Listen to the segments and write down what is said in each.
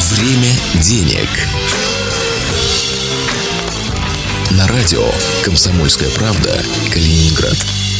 Время денег. На радио «Комсомольская правда», Калининград.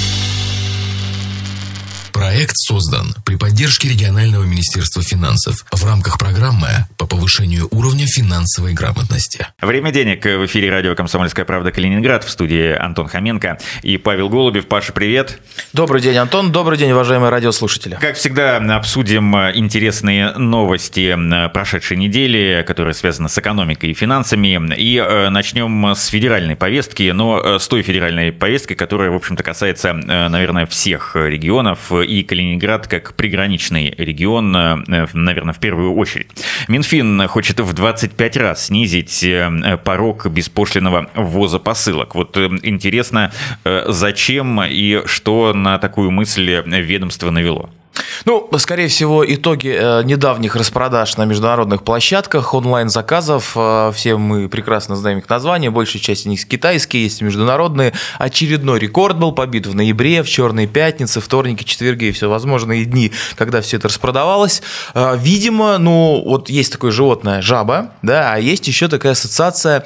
Проект создан при поддержке регионального министерства финансов в рамках программы по повышению уровня финансовой грамотности. Время денег. В эфире радио «Комсомольская правда», Калининград. В студии Антон Хоменко и Павел Голубев. Паша, привет. Добрый день, Антон. Добрый день, уважаемые радиослушатели. Как всегда, обсудим интересные новости прошедшей недели, которые связаны с экономикой и финансами. И начнем с федеральной повестки, но с той федеральной повестки, которая, в общем-то, касается, наверное, всех регионов, и Калининград как приграничный регион, наверное, в первую очередь. Минфин хочет в 25 раз снизить порог беспошлинного ввоза посылок. Вот интересно, зачем и что на такую мысль ведомство навело? Ну, скорее всего, итоги недавних распродаж на международных площадках, онлайн-заказов, все мы прекрасно знаем их названия, большая часть из них китайские, есть международные. Очередной рекорд был побит в ноябре, в черные пятницы, вторники, четверги и всевозможные дни, когда все это распродавалось. Видимо, ну, вот есть такое животное жаба, да, а есть еще такая ассоциация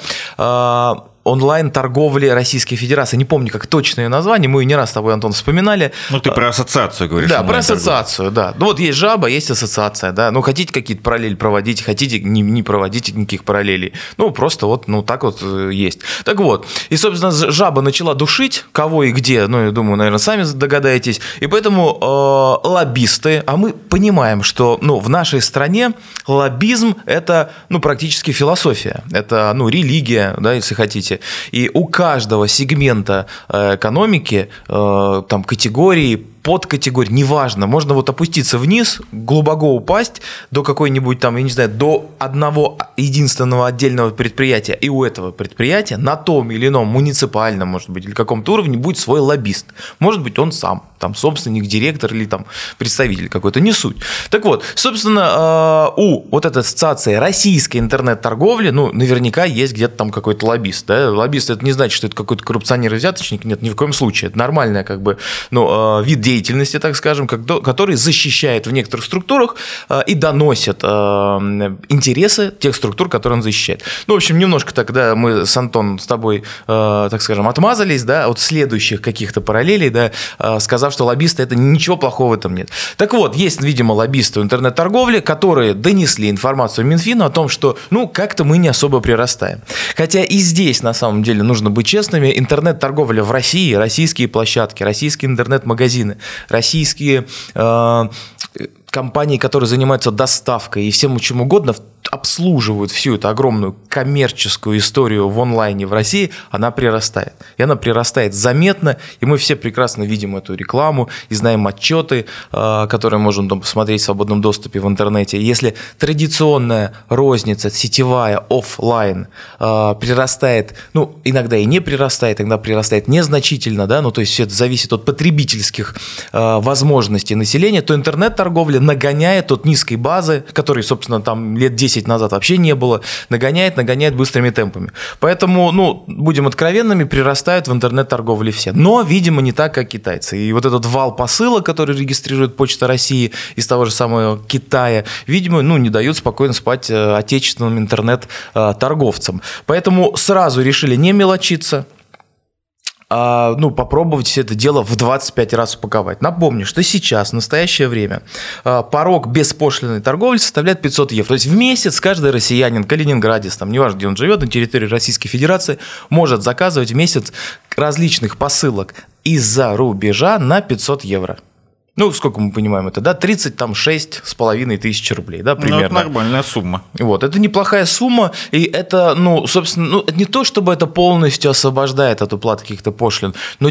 онлайн-торговли Российской Федерации. Не помню, как точное ее название, мы ее не раз с тобой, Антон, вспоминали. Ну, ты про ассоциацию говоришь. Да, про ассоциацию, да. Ну, вот есть жаба, есть ассоциация, да. Ну, хотите какие-то параллели проводить, хотите не проводите никаких параллелей. Ну, просто вот, ну, так вот есть. Так вот, и, собственно, жаба начала душить, кого и где, ну, я думаю, наверное, сами догадаетесь. И поэтому лоббисты, а мы понимаем, что, ну, в нашей стране лоббизм – это, ну, практически философия, это, ну, религия, да, если хотите. И у каждого сегмента экономики, там, категории, подкатегорий, неважно, можно вот опуститься вниз, глубоко упасть до какой-нибудь там, я не знаю, до одного единственного отдельного предприятия, и у этого предприятия на том или ином муниципальном, может быть, или каком-то уровне будет свой лоббист. Может быть, он сам, там, собственник, директор или там представитель какой-то, не суть. Так вот, собственно, у вот этой ассоциации российской интернет-торговли, ну, наверняка есть где-то там какой-то лоббист, да? Лоббист – это не значит, что это какой-то коррупционер-взяточник, нет, ни в коем случае, это нормальная, как бы, ну, вид деятельности, так скажем, который защищает в некоторых структурах и доносит интересы тех структур, которые он защищает. Ну, в общем, немножко тогда мы с Антоном с тобой, так скажем, отмазались, да, от следующих каких-то параллелей, да, сказав, что лоббисты – это ничего плохого в этом нет. Так вот, есть, видимо, лоббисты в интернет-торговле, которые донесли информацию Минфину о том, что, ну, как-то мы не особо прирастаем. Хотя и здесь, на самом деле, нужно быть честными, интернет-торговля в России, российские площадки, российские интернет-магазины, российские компании, которые занимаются доставкой и всем чем угодно, обслуживают всю эту огромную коммерческую историю в онлайне в России, она прирастает. И она прирастает заметно, и мы все прекрасно видим эту рекламу и знаем отчеты, которые можем посмотреть в свободном доступе в интернете. Если традиционная розница, сетевая, офлайн прирастает, ну, иногда и не прирастает, иногда прирастает незначительно, да, ну, то есть все это зависит от потребительских возможностей населения, то интернет-торговля нагоняет от низкой базы, которой, собственно, там лет 10 назад вообще не было, нагоняет быстрыми темпами. Поэтому, ну, будем откровенными, прирастают в интернет-торговле все. Но, видимо, не так, как китайцы. И вот этот вал посылок, который регистрирует Почта России из того же самого Китая, видимо, ну, не дают спокойно спать отечественным интернет-торговцам. Поэтому сразу решили не мелочиться, ну, попробовать все это дело в 25 раз упаковать. Напомню, что сейчас, в настоящее время, порог беспошлинной торговли составляет 500 евро. То есть в месяц каждый россиянин, калининградец, там, неважно, где он живет, на территории Российской Федерации, может заказывать в месяц различных посылок из-за рубежа на 500 евро. Ну, сколько мы понимаем это, да, 36,5 тысяч рублей, да, примерно. Ну, это нормальная сумма. Вот, это неплохая сумма, и это, ну, собственно, ну, не то, чтобы это полностью освобождает от уплаты каких-то пошлин, но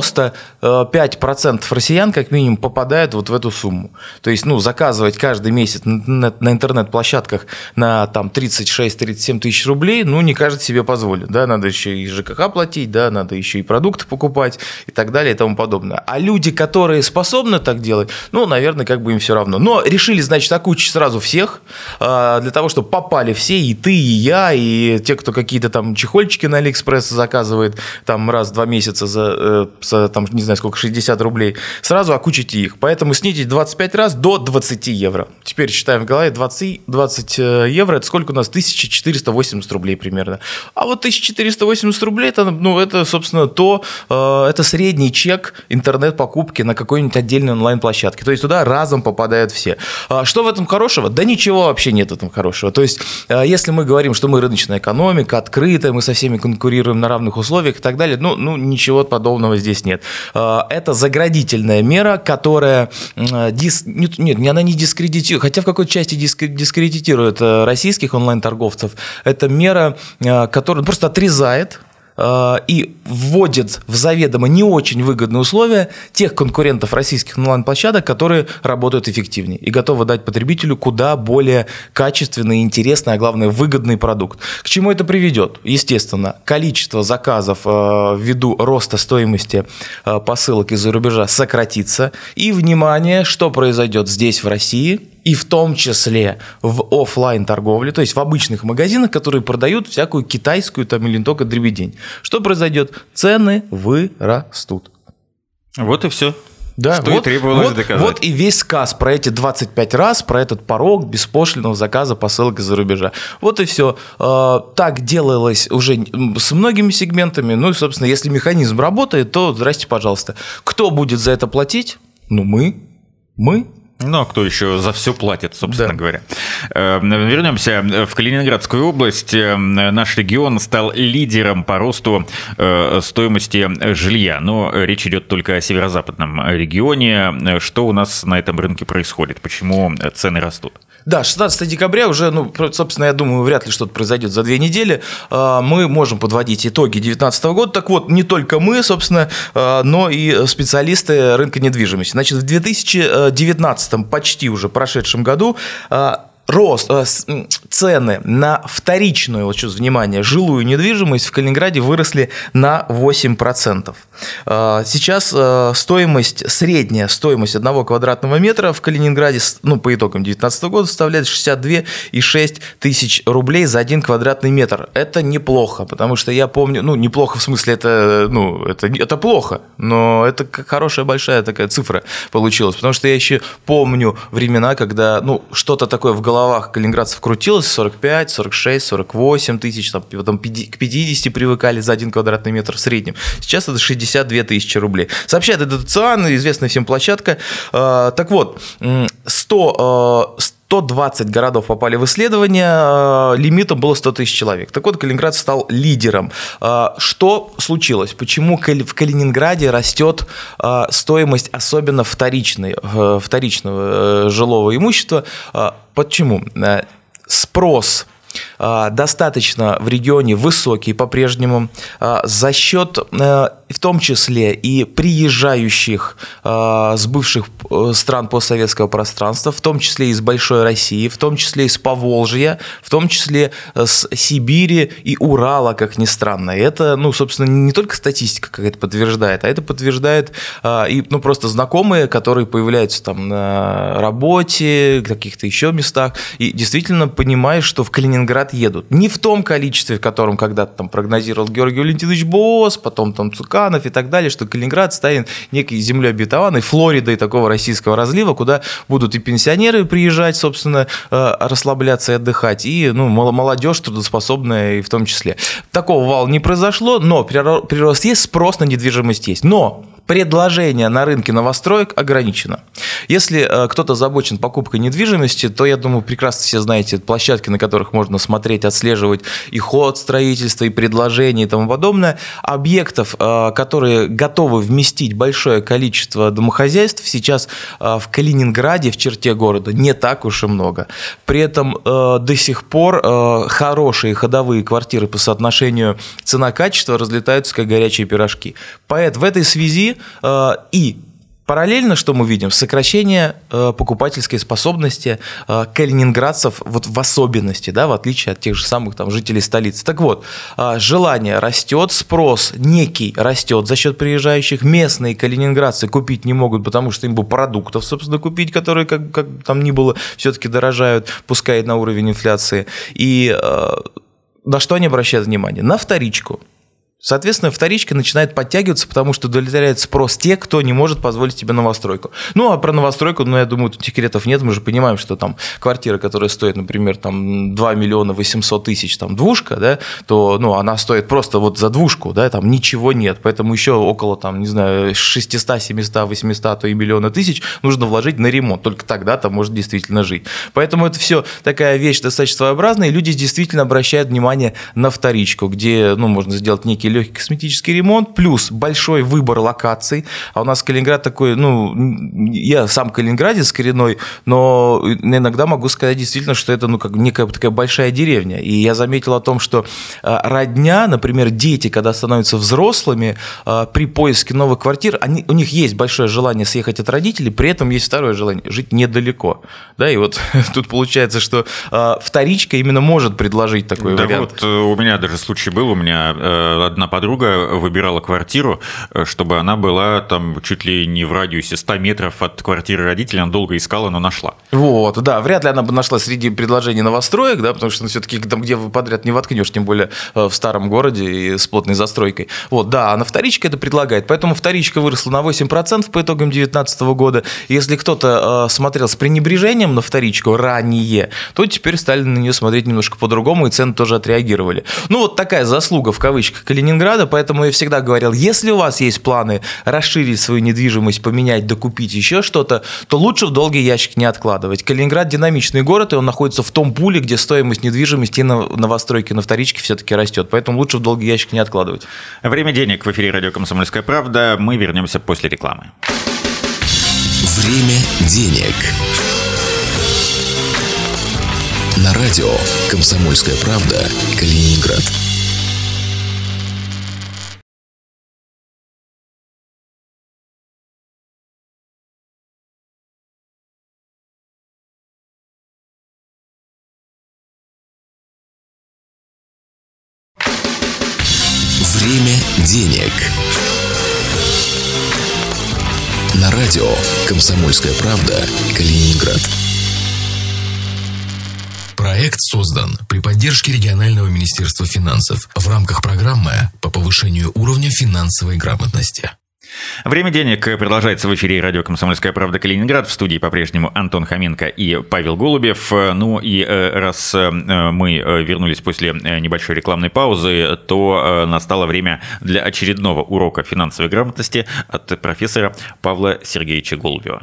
95% россиян, как минимум, попадают вот в эту сумму. То есть, ну, заказывать каждый месяц на интернет-площадках на там 36-37 тысяч рублей, ну, не каждый себе позволит, да, надо еще и ЖКХ платить, да, надо еще и продукты покупать и так далее и тому подобное. А люди, которые способны так делать. Ну, наверное, как бы им все равно. Но решили, значит, окучить сразу всех, для того, чтобы попали все, и ты, и я, и те, кто какие-то там чехольчики на Алиэкспресс заказывает там раз в 2 месяца за там, не знаю сколько, 60 рублей, сразу окучите их. Поэтому снизить 25 раз до 20 евро. Теперь считаем в голове, 20 евро, это сколько у нас? 1480 рублей примерно. А вот 1480 рублей, это собственно, это средний чек интернет-покупки на какой-нибудь отдельной онлайн-площадке. То есть туда разом попадают все. Что в этом хорошего? Да ничего вообще нет в этом хорошего. То есть если мы говорим, что мы рыночная экономика, открытая, мы со всеми конкурируем на равных условиях и так далее, ничего подобного здесь нет. Это заградительная мера, которая она не дискредитирует, хотя в какой-то части дискредитирует российских онлайн-торговцев. Это мера, которая просто отрезает и вводит в заведомо не очень выгодные условия тех конкурентов российских онлайн-площадок, которые работают эффективнее и готовы дать потребителю куда более качественный, интересный, а главное, выгодный продукт. К чему это приведет? Естественно, количество заказов ввиду роста стоимости посылок из-за рубежа сократится. И, внимание, что произойдет здесь, в России, и в том числе в офлайн торговле, то есть в обычных магазинах, которые продают всякую китайскую там, или только дребедень. Что произойдет? Цены вырастут. Вот и все. Да, что и требовалось доказать. Вот и весь сказ про эти 25 раз, про этот порог беспошлинного заказа посылок из-за рубежа. Вот и все. Так делалось уже с многими сегментами. Ну и, собственно, если механизм работает, то здрасте, пожалуйста. Кто будет за это платить? Мы. Ну, а кто еще за все платит, собственно говоря. Вернемся в Калининградскую область. Наш регион стал лидером по росту стоимости жилья. Но речь идет только о северо-западном регионе. Что у нас на этом рынке происходит? Почему цены растут? Да, 16 декабря уже, собственно, я думаю, вряд ли что-то произойдет за 2 недели. Мы можем подводить итоги 2019 года. Так вот, не только мы, собственно, но и специалисты рынка недвижимости. Значит, в 2019, почти уже прошедшем году, цены на вторичную, вот сейчас внимание, жилую недвижимость в Калининграде выросли на 8%. Сейчас средняя стоимость 1 квадратного метра в Калининграде, по итогам 2019 года, составляет 62,6 тысяч рублей за 1 квадратный метр. Это неплохо, потому что я помню, неплохо в смысле, это плохо, но это хорошая большая такая цифра получилась, потому что я еще помню времена, когда что-то такое в головах калининградцев крутилось, 45, 46, 48 тысяч, потом к 50 привыкали за 1 квадратный метр в среднем. Сейчас это 62 тысячи рублей. Сообщает это ЦИАН, известная всем площадка. Так вот, 120 городов попали в исследование, лимитом было 100 тысяч человек. Так вот, Калининград стал лидером. Что случилось? Почему в Калининграде растет стоимость, особенно вторичного жилого имущества? Почему? Спрос достаточно в регионе высокий по-прежнему, за счет в том числе и приезжающих с бывших стран постсоветского пространства, в том числе из Большой России, в том числе из Поволжья, в том числе с Сибири и Урала, как ни странно. И это, собственно, не только статистика какая-то подтверждает, а это подтверждает и просто знакомые, которые появляются там на работе, в каких-то еще местах, и действительно понимаешь, что в Калининград едут. Не в том количестве, в котором когда-то там прогнозировал Георгий Валентинович Босс, потом там Цуканов и так далее, что Калининград станет некой землей обетованной, Флоридой такого российского разлива, куда будут и пенсионеры приезжать, собственно, расслабляться и отдыхать, и молодежь трудоспособная и в том числе. Такого вала не произошло, но прирост есть, спрос на недвижимость есть. Но предложение на рынке новостроек ограничено. Если кто-то озабочен покупкой недвижимости, то, я думаю, прекрасно все знаете площадки, на которых можно смотреть, отслеживать и ход строительства, и предложения и тому подобное. Объектов, которые готовы вместить большое количество домохозяйств, сейчас в Калининграде, в черте города, не так уж и много. При этом до сих пор хорошие ходовые квартиры по соотношению цена-качество разлетаются, как горячие пирожки. Поэтому в этой связи и Параллельно, что мы видим? Сокращение покупательской способности калининградцев вот в особенности, да, в отличие от тех же самых там жителей столицы. Так вот, желание растет, спрос некий растет за счет приезжающих. Местные калининградцы купить не могут, потому что им бы продуктов, собственно, купить, которые как там ни было, все-таки дорожают, пускай на уровень инфляции. И на что они обращают внимание? На вторичку. Соответственно, вторичка начинает подтягиваться, потому что удовлетворяет спрос тех, кто не может позволить себе новостройку. Ну, а про новостройку, я думаю, тут секретов нет. Мы же понимаем, что там квартира, которая стоит, например, там 2 миллиона 800 тысяч, там двушка, да, то, она стоит просто вот за двушку, да, там ничего нет. Поэтому еще около, там, не знаю, 600, 700, 800, то и миллиона тысяч нужно вложить на ремонт. Только тогда там может действительно жить. Поэтому это все такая вещь достаточно своеобразная, и люди действительно обращают внимание на вторичку, где, можно сделать некий легкий косметический ремонт, плюс большой выбор локаций. А у нас Калининград такой, я сам калининградец коренной, но иногда могу сказать действительно, что это, как некая такая большая деревня. И я заметил о том, что родня, например, дети, когда становятся взрослыми, при поиске новых квартир, у них есть большое желание съехать от родителей, при этом есть второе желание – жить недалеко. Да, и вот тут получается, что вторичка именно может предложить такой вариант. Вот у меня даже случай был, у меня одна подруга выбирала квартиру, чтобы она была там чуть ли не в радиусе 100 метров от квартиры родителей, она долго искала, но нашла. Вот, да, вряд ли она бы нашла среди предложений новостроек, да, потому что все-таки там, где вы подряд не воткнешь, тем более в старом городе и с плотной застройкой. Вот, да, а на вторичке это предлагает, поэтому вторичка выросла на 8% по итогам 2019 года. Если кто-то смотрел с пренебрежением на вторичку ранее, то теперь стали на нее смотреть немножко по-другому, и цены тоже отреагировали. Вот такая заслуга, в кавычках, Калининграда, поэтому я всегда говорил, если у вас есть планы расширить свою недвижимость, поменять, докупить еще что-то, то лучше в долгий ящик не откладывать. Калининград динамичный город, и он находится в том пуле, где стоимость недвижимости и новостройки на вторичке все-таки растет, поэтому лучше в долгий ящик не откладывать. Время денег. В эфире радио «Комсомольская правда». Мы вернемся после рекламы. Время денег. На радио «Комсомольская правда», Калининград. Время денег. На радио «Комсомольская правда», Калининград. Проект создан при поддержке регионального министерства финансов в рамках программы по повышению уровня финансовой грамотности. Время денег продолжается в эфире радио «Комсомольская правда», Калининград. В студии по-прежнему Антон Хоменко и Павел Голубев. И раз мы вернулись после небольшой рекламной паузы, то настало время для очередного урока финансовой грамотности от профессора Павла Сергеевича Голубева.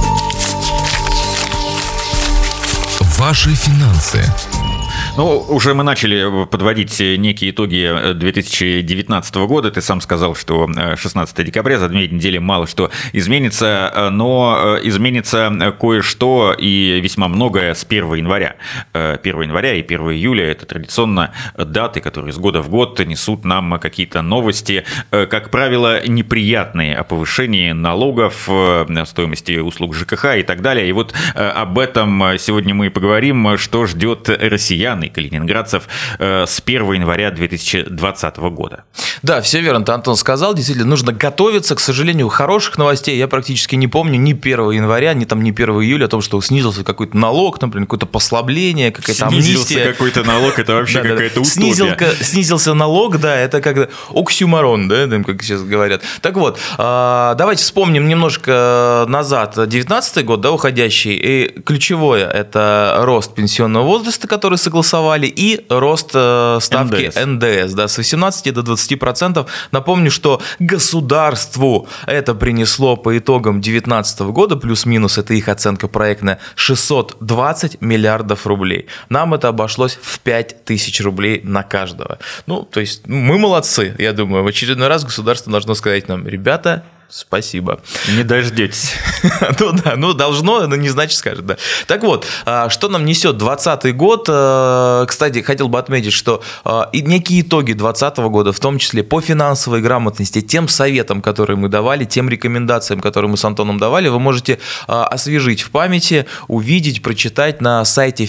Ваши финансы. Уже мы начали подводить некие итоги 2019 года. Ты сам сказал, что 16 декабря, за 2 недели мало что изменится, но изменится кое-что и весьма многое с 1 января. 1 января и 1 июля – это традиционно даты, которые из года в год несут нам какие-то новости, как правило, неприятные о повышении налогов, стоимости услуг ЖКХ и так далее. И вот об этом сегодня мы и поговорим, что ждет россиян и калининградцев с 1 января 2020 года. Да, все верно, ты, Антон, сказал. Действительно, нужно готовиться. К сожалению, хороших новостей я практически не помню ни 1 января, ни 1 июля о том, что снизился какой-то налог, например, какое-то послабление, какая-то амнистия. Снизился какой-то налог, это вообще какая-то утопия. Снизился налог, да, это как оксюморон, да, как сейчас говорят. Так вот, давайте вспомним немножко назад, 19-й год, да, уходящий, и ключевое – это рост пенсионного возраста, который согласовали, и рост ставки НДС, да, с 18 до 20%. Напомню, что государству это принесло по итогам 2019 года, плюс-минус, это их оценка проектная, 620 миллиардов рублей. Нам это обошлось в 5000 рублей на каждого. То есть мы молодцы, я думаю. В очередной раз государство должно сказать нам: ребята, Спасибо. Не дождетесь. Ну да, ну должно, но не значит скажет, да. Так вот, что нам несет 2020 год? Кстати, хотел бы отметить, что некие итоги 2020 года, в том числе по финансовой грамотности, тем советам, которые мы давали, тем рекомендациям, которые мы с Антоном давали, вы можете освежить в памяти, увидеть, прочитать на сайте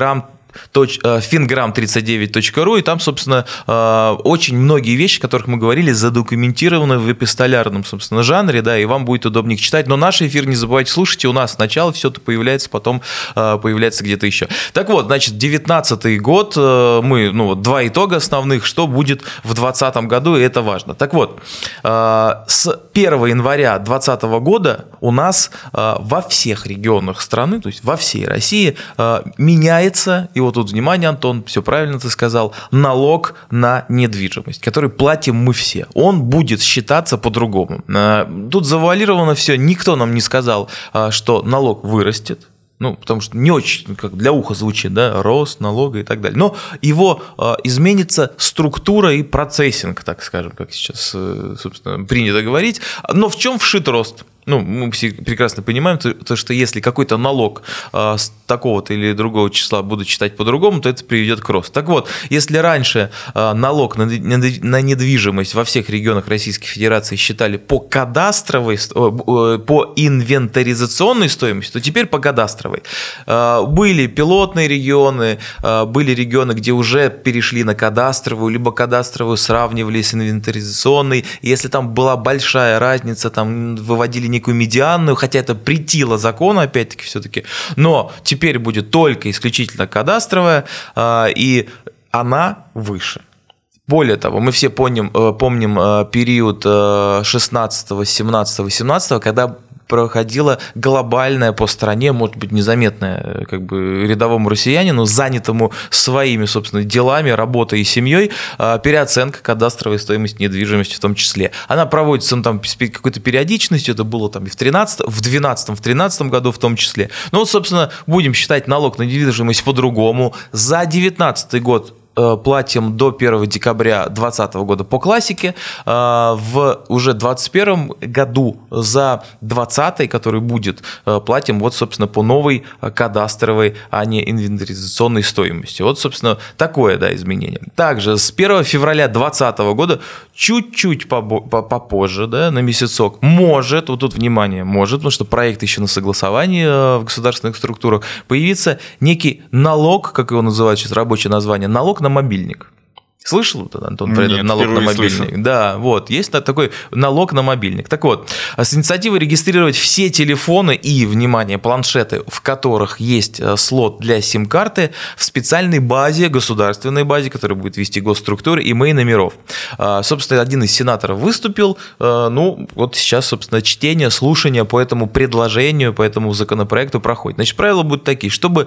fingram39.ru, и там, собственно, очень многие вещи, о которых мы говорили, задокументированы в эпистолярном, собственно, жанре, да, и вам будет удобнее их читать. Но наш эфир не забывайте слушать, и у нас сначала все это появляется, потом появляется где-то еще. Так вот, значит, 2019 год, мы, два итога основных, что будет в 2020 году, и это важно. Так вот, с 1 января 2020 года у нас во всех регионах страны, то есть во всей России, меняется, и вот тут, внимание, Антон, все правильно ты сказал, налог на недвижимость, который платим мы все. Он будет считаться по-другому. Тут завуалировано все, никто нам не сказал, что налог вырастет. Потому что не очень, как для уха звучит, да, рост налога и так далее. Но его изменится структура и процессинг, так скажем, как сейчас, собственно, принято говорить. Но в чем вшит рост? Мы все прекрасно понимаем, что если какой-то налог с такого-то или другого числа будут считать по-другому, то это приведет к росту. Так вот, если раньше налог на недвижимость во всех регионах Российской Федерации считали по кадастровой, по инвентаризационной стоимости, то теперь по кадастровой. Были пилотные регионы, были регионы, где уже перешли на кадастровую, либо кадастровую сравнивали с инвентаризационной. Если там была большая разница, там выводили некую медианную, хотя это претило закону, опять-таки, все-таки, но теперь будет только исключительно кадастровая, и она выше. Более того, мы все помним период 16, 17, 18, когда проходила глобальная по стране, может быть, незаметная рядовому россиянину, занятому своими, собственно, делами, работой и семьей, переоценка кадастровой стоимости недвижимости в том числе. Она проводится с какой-то периодичностью, это было там и в 12-13 году в том числе. собственно, будем считать налог на недвижимость по-другому. За 2019 год платим до 1 декабря 2020 года по классике, в уже 2021 году за 2020, который будет, платим собственно, по новой кадастровой, а не инвентаризационной стоимости. Собственно, такое, изменение. Также с 1 февраля 2020 года чуть-чуть попозже, на месяцок, может, тут внимание, может, потому что проект еще на согласовании в государственных структурах, появится некий налог, как его называют сейчас рабочее название, налог на мобильник. Слышал, Антон, про этот налог на мобильник? Слышу. Да, есть такой налог на мобильник. Так вот, с инициативой регистрировать все телефоны и, внимание, планшеты, в которых есть слот для сим-карты, в специальной базе, государственной базе, которая будет вести госструктуры, имей номеров. Собственно, один из сенаторов выступил, сейчас, собственно, чтение, слушание по этому предложению, по этому законопроекту проходит. Значит, правила будут такие, чтобы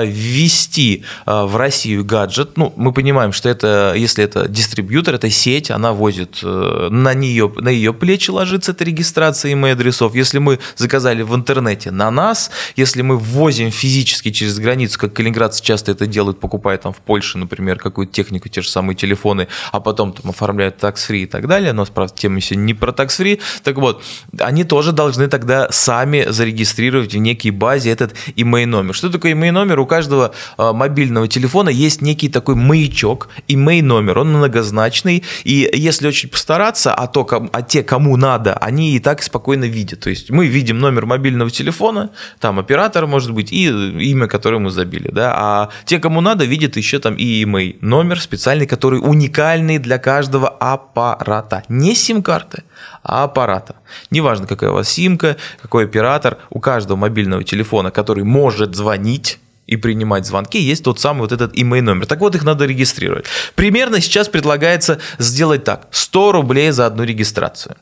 ввести в Россию гаджет, мы понимаем, что это, если это дистрибьютор, это сеть, она возит, на ее плечи ложится эта регистрация email-адресов. Если мы заказали в интернете, на нас. Если мы ввозим физически через границу, как калининградцы часто это делают, покупая в Польше, например, какую-то технику, те же самые телефоны, а потом оформляют tax-free и так далее, но, правда, тема сегодня не про tax-free, так вот, они тоже должны тогда сами зарегистрировать в некой базе этот email-номер. Что такое email-номер? У каждого мобильного телефона есть некий такой маячок, email-номер, он многозначный, и если очень постараться, те, кому надо, они и так спокойно видят. То есть мы видим номер мобильного телефона, там оператор может быть, и имя, которое мы забили, а те, кому надо, видят еще и email номер специальный, который уникальный для каждого аппарата. Не сим-карты, а аппарата. Неважно, какая у вас симка, какой оператор, у каждого мобильного телефона, который может звонить и принимать звонки, есть тот самый этот email номер. Так вот, их надо регистрировать. Примерно сейчас предлагается сделать так: 100 рублей за одну регистрацию.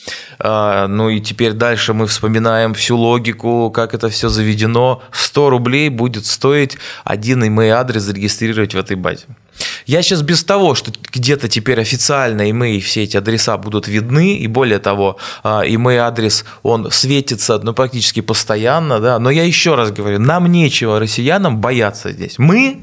И теперь дальше мы вспоминаем всю логику, как это все заведено. 100 рублей будет стоить один email-адрес зарегистрировать в этой базе. Я сейчас без того, что где-то теперь официально email, все эти адреса будут видны, и более того, email-адрес, он светится практически постоянно, но я еще раз говорю, нам нечего, россиянам, бояться здесь. Мы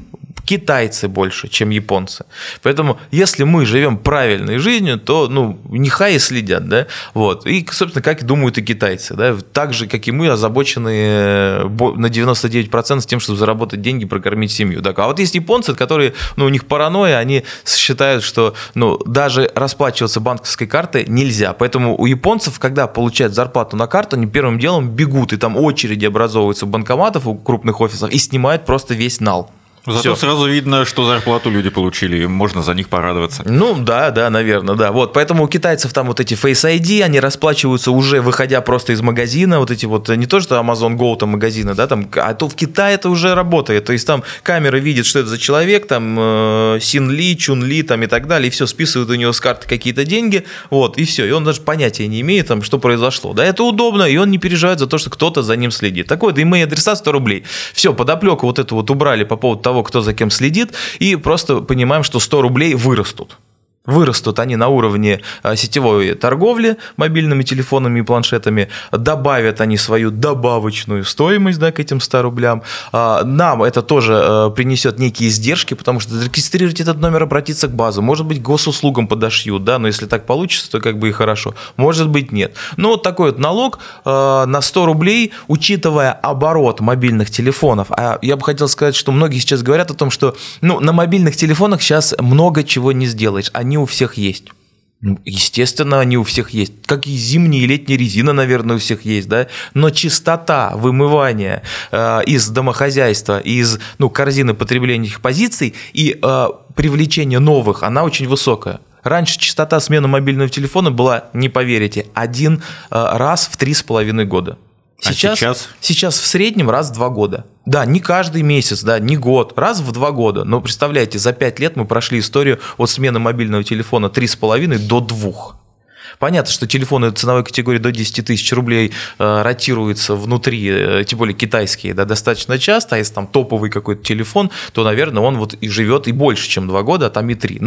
китайцы больше, чем японцы. Поэтому, если мы живем правильной жизнью, то, нехай и следят, да, вот. И, собственно, как думают и китайцы, да, так же, как и мы, озабочены на 99% тем, чтобы заработать деньги, прокормить семью. Так. А вот есть японцы, которые, у них паранойя, они считают, что, даже расплачиваться банковской картой нельзя. Поэтому у японцев, когда получают зарплату на карту, они первым делом бегут, и там очереди образовываются у банкоматов, у крупных офисов, и снимают просто весь нал. Зато сразу видно, что зарплату люди получили, и можно за них порадоваться. Да, наверное, да. Вот, поэтому у китайцев там вот эти Face ID, они расплачиваются уже выходя просто из магазина, вот эти вот, не то, что Amazon Go там магазины, да, там, а то в Китае это уже работает, то есть там камера видит, что это за человек, там Син Ли, Чун Ли там и так далее, и все, списывают у него с карты какие-то деньги, вот, и все, и он даже понятия не имеет, там, что произошло. Да, это удобно, и он не переживает за то, что кто-то за ним следит. Так вот, email-адреса 100 рублей. Все, подоплеку вот эту вот убрали по поводу того, кто за кем следит, и просто понимаем, что 100 рублей вырастут. Вырастут они на уровне сетевой торговли мобильными телефонами и планшетами, добавят они свою добавочную стоимость, да, к этим 100 рублям. Нам это тоже принесет некие издержки, потому что зарегистрировать этот номер, обратиться к базу, может быть, госуслугам подошьют, да, но если так получится, то как бы и хорошо, может быть, нет. Но вот такой вот налог на 100 рублей, учитывая оборот мобильных телефонов, а я бы хотел сказать, что многие сейчас говорят о том, что на мобильных телефонах сейчас много чего не сделаешь, они у всех есть. Естественно, они у всех есть. Как и зимняя и летняя резина, наверное, у всех есть, да. Но частота вымывания из домохозяйства, из корзины потребления позиций и привлечения новых, она очень высокая. Раньше частота смены мобильного телефона была, не поверите, 1 раз в 3,5 года. Сейчас в среднем раз в 2 года. Да, не каждый месяц, да, не год, раз в 2 года. Но представляете, за 5 лет мы прошли историю от смены мобильного телефона 3,5 до 2. Понятно, что телефоны ценовой категории до 10 тысяч рублей ротируются внутри, тем более китайские, да, достаточно часто, а если там топовый какой-то телефон, то, наверное, он вот и живет и больше, чем 2 года, а там и 3.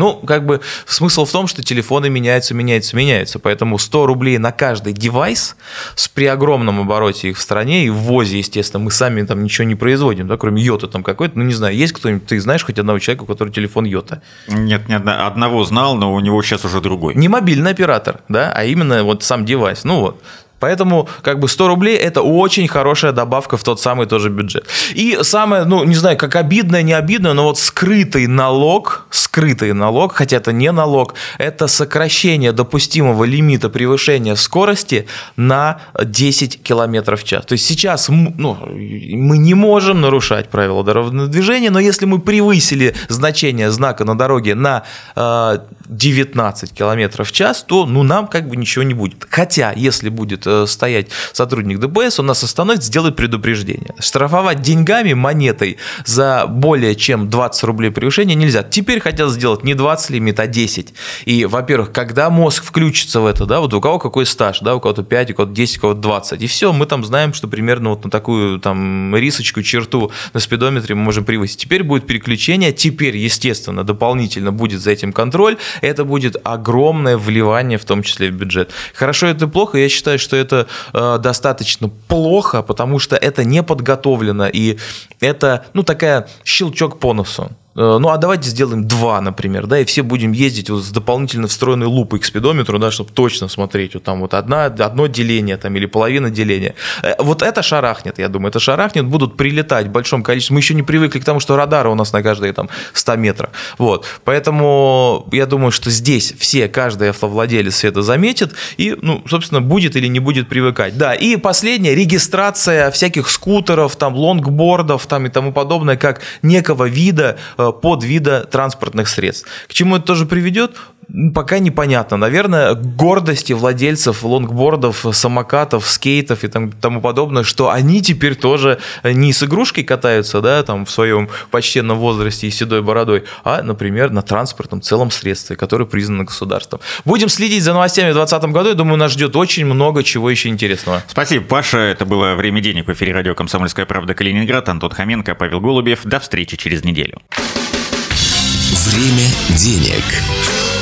Смысл в том, что телефоны меняются, поэтому 100 рублей на каждый девайс при огромном обороте их в стране и ввозе, естественно, мы сами там ничего не производим, да, кроме йота там какой-то, не знаю, есть кто-нибудь, ты знаешь хоть одного человека, у которого телефон йота? Нет, одного знал, но у него сейчас уже другой. Не мобильный оператор, да, а именно вот сам девайс. Поэтому 100 рублей – это очень хорошая добавка в тот самый тоже бюджет. И самое, не знаю, как обидное, не обидное, но вот скрытый налог, хотя это не налог, это сокращение допустимого лимита превышения скорости на 10 км в час. То есть сейчас мы не можем нарушать правила дорожного движения, но если мы превысили значение знака на дороге на 19 км в час, то нам ничего не будет. Хотя, если будет стоять сотрудник ДПС, он нас остановит, сделает предупреждение. Штрафовать деньгами, монетой за более чем 20 рублей превышения нельзя. Теперь хотят сделать не 20 лимит, а 10. И, во-первых, когда мозг включится в это, да, вот у кого какой стаж, да, у кого-то 5, у кого-то 10, у кого-то 20, и все, мы там знаем, что примерно вот на такую там рисочку, черту на спидометре мы можем превысить. Теперь будет переключение, теперь, естественно, дополнительно будет за этим контроль, это будет огромное вливание, в том числе в бюджет. Хорошо это плохо, я считаю, что это достаточно плохо, потому что это не подготовлено, и это, такая щелчок по носу. А давайте сделаем 2, например, да, и все будем ездить вот с дополнительно встроенной лупой к спидометру, да, чтобы точно смотреть, вот там вот одно деление там, или половина деления. Вот это шарахнет, я думаю, будут прилетать в большом количестве. Мы еще не привыкли к тому, что радары у нас на каждые там 100 метров. Вот. Поэтому я думаю, что здесь каждый автовладелец это заметит и, собственно, будет или не будет привыкать. Да, и последнее, регистрация всяких скутеров, там, лонгбордов там, и тому подобное, как некого вида, подвида транспортных средств. К чему это тоже приведет? Пока непонятно. Наверное, к гордости владельцев лонгбордов, самокатов, скейтов и тому подобное, что они теперь тоже не с игрушкой катаются, да, там, в своем почтенном возрасте и седой бородой, а, например, на транспортном целом средстве, которое признано государством. Будем следить за новостями в 2020 году. Я думаю, нас ждет очень много чего еще интересного. Спасибо, Паша. Это было «Время денег» в эфире радио «Комсомольская правда» Калининград. Антон Хоменко, Павел Голубев. До встречи через неделю. Время денег.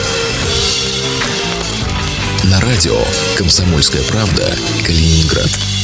На радио «Комсомольская правда» Калининград.